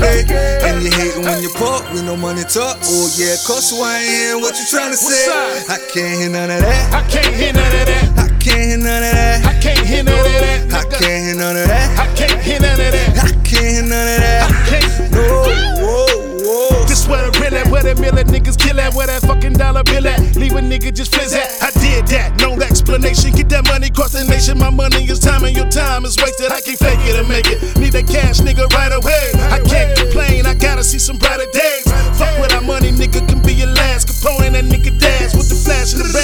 play. And you hating when you park with no money talk. Oh yeah, cause so I ain't hearing what you trying to say. I can't hear none of that. I can't hear none of that. I can't hear none of that. I can't hear none of that. I can't hear none of that. I can't hear none of that. I can't hear none of that. I can't. No, whoa. This where the real at, where the million niggas kill at, where that fucking dollar bill at. Leave a nigga just fizz at. I did that, no explanation. Get that money across the nation. My money is time and your time is wasted. I can't fake it and make it. Need that cash, nigga, right away. I can't complain, I gotta see some brighter days. Fuck with our money, nigga, can be your last component. That nigga dash with the flash in the back.